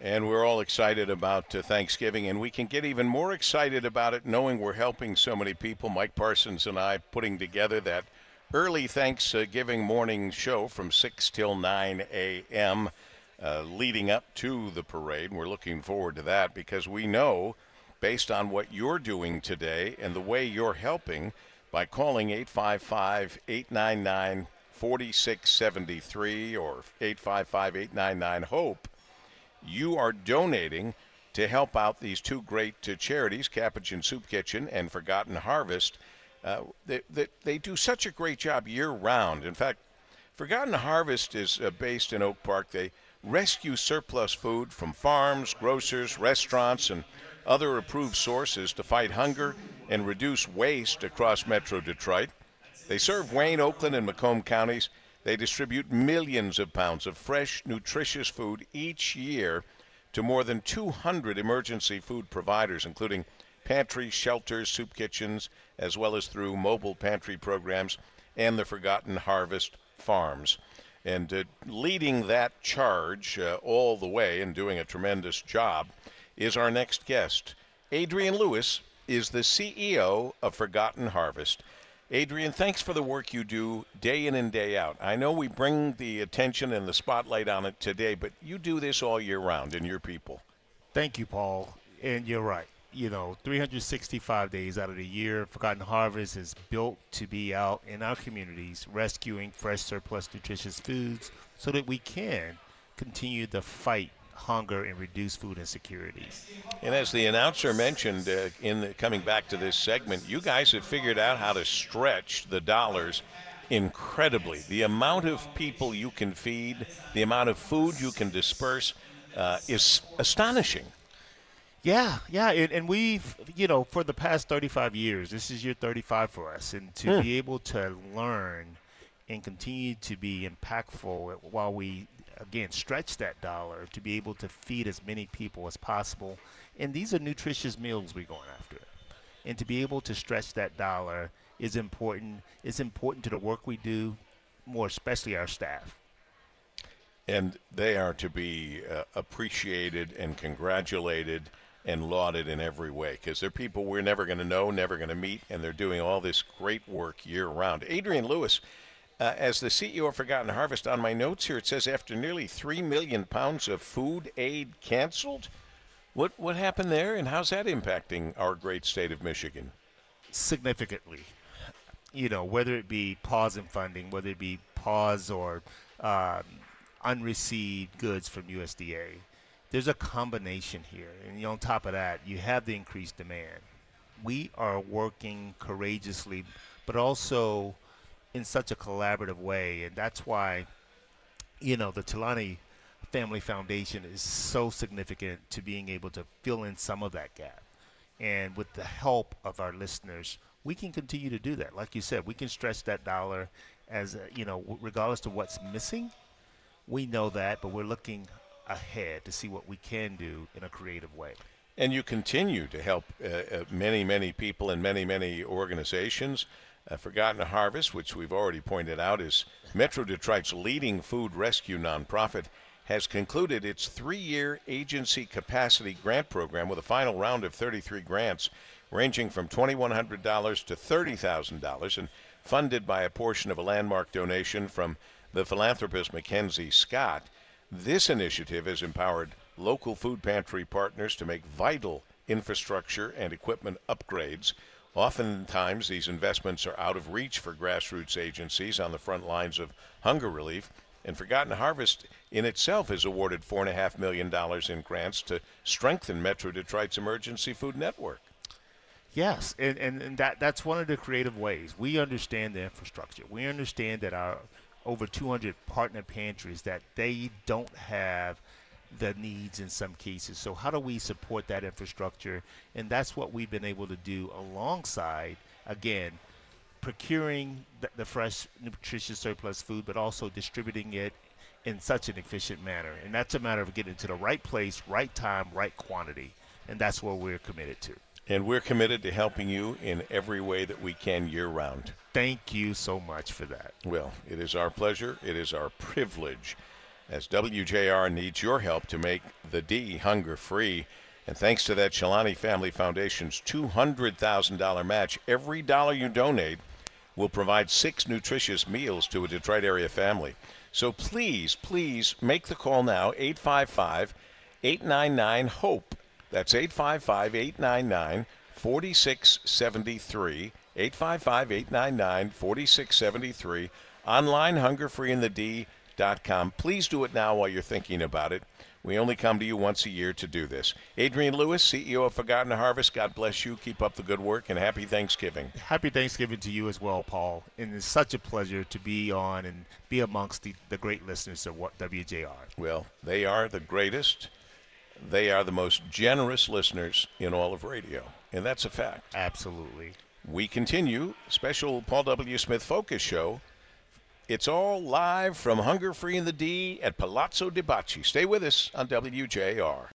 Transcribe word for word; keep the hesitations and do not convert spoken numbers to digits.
And we're all excited about uh, Thanksgiving, and we can get even more excited about it knowing we're helping so many people. Mike Parsons and I putting together that early Thanksgiving morning show from six till nine a.m. Uh, leading up to the parade. And we're looking forward to that because we know, based on what you're doing today and the way you're helping, by calling eight five five, eight nine nine, four six seven three or eight five five, eight nine nine, HOPE, you are donating to help out these two great uh, charities, Capuchin Soup Kitchen and Forgotten Harvest. Uh, they, they, they do such a great job year-round. In fact, Forgotten Harvest is uh, based in Oak Park. They rescue surplus food from farms, grocers, restaurants, and other approved sources to fight hunger and reduce waste across Metro Detroit. They serve Wayne, Oakland, and Macomb counties. They distribute millions of pounds of fresh, nutritious food each year to more than two hundred emergency food providers, including pantries, shelters, soup kitchens, as well as through mobile pantry programs and the Forgotten Harvest farms. And uh, leading that charge uh, all the way and doing a tremendous job is our next guest. Adrienne Lewis is the C E O of Forgotten Harvest. Adrienne, thanks for the work you do day in and day out. I know we bring the attention and the spotlight on it today, but you do this all year round and your people. Thank you, Paul. And you're right. You know, three hundred sixty-five days out of the year, Forgotten Harvest is built to be out in our communities rescuing fresh, surplus, nutritious foods so that we can continue the fight hunger and reduce food insecurity. And as the announcer mentioned uh, in the, coming back to this segment, you guys have figured out how to stretch the dollars incredibly. The amount of people you can feed, the amount of food you can disperse uh, is astonishing. Yeah, yeah, and, and we've, you know, for the past thirty-five years, this is year thirty-five for us, and to Hmm. be able to learn and continue to be impactful while we, again, stretch that dollar to be able to feed as many people as possible. And these are nutritious meals we're going after. And to be able to stretch that dollar is important. It's important to the work we do, more especially our staff. And they are to be uh, appreciated and congratulated and lauded in every way because they're people we're never going to know, never going to meet, and they're doing all this great work year-round. Adrienne Lewis, uh, as the C E O of Forgotten Harvest, on my notes here, it says after nearly three million pounds of food aid canceled. What, what happened there, and how's that impacting our great state of Michigan? Significantly. You know, whether it be pause in funding, whether it be pause or um, unreceived goods from U S D A. There's a combination here. And on top of that, you have the increased demand. We are working courageously, but also in such a collaborative way. And that's why, you know, the Talani Family Foundation is so significant to being able to fill in some of that gap. And with the help of our listeners, we can continue to do that. Like you said, we can stretch that dollar as, a, you know, regardless of what's missing. We know that, but we're looking ahead to see what we can do in a creative way. And you continue to help uh, uh, many, many people and many, many organizations. Uh, Forgotten Harvest, which we've already pointed out, is Metro Detroit's leading food rescue nonprofit, has concluded its three-year agency capacity grant program with a final round of thirty-three grants ranging from two thousand one hundred dollars to thirty thousand dollars and funded by a portion of a landmark donation from the philanthropist Mackenzie Scott. This initiative has empowered local food pantry partners to make vital infrastructure and equipment upgrades. Oftentimes, these investments are out of reach for grassroots agencies on the front lines of hunger relief, and Forgotten Harvest in itself has awarded four point five million dollars in grants to strengthen Metro Detroit's emergency food network. Yes, and, and, and that that's one of the creative ways. We understand the infrastructure. We understand that our over two hundred partner pantries, that they don't have the needs in some cases. So how do we support that infrastructure? And that's what we've been able to do alongside, again, procuring the, the fresh, nutritious surplus food, but also distributing it in such an efficient manner. And that's a matter of getting to the right place, right time, right quantity. And that's what we're committed to. And we're committed to helping you in every way that we can year-round. Thank you so much for that. Well, it is our pleasure. It is our privilege. as W J R needs your help to make the D hunger-free. And thanks to that Chilani Family Foundation's two hundred thousand dollars match, every dollar you donate will provide six nutritious meals to a Detroit area family. So please, please make the call now, eight five five, eight nine nine, HOPE. That's eight five five, eight nine nine, four six seven three, eight five five, eight nine nine, four six seven three, online, hunger free in the d dot com. Please do it now while you're thinking about it. We only come to you once a year to do this. Adrian Lewis, C E O of Forgotten Harvest, God bless you. Keep up the good work, and happy Thanksgiving. Happy Thanksgiving to you as well, Paul. And it's such a pleasure to be on and be amongst the, the great listeners of what W J R. Well, they are the greatest. They are the most generous listeners in all of radio, and that's a fact. Absolutely. We continue, special Paul W. Smith Focus Show. It's all live from Hunger Free in the D at Palazzo de Bacci. Stay with us on W J R.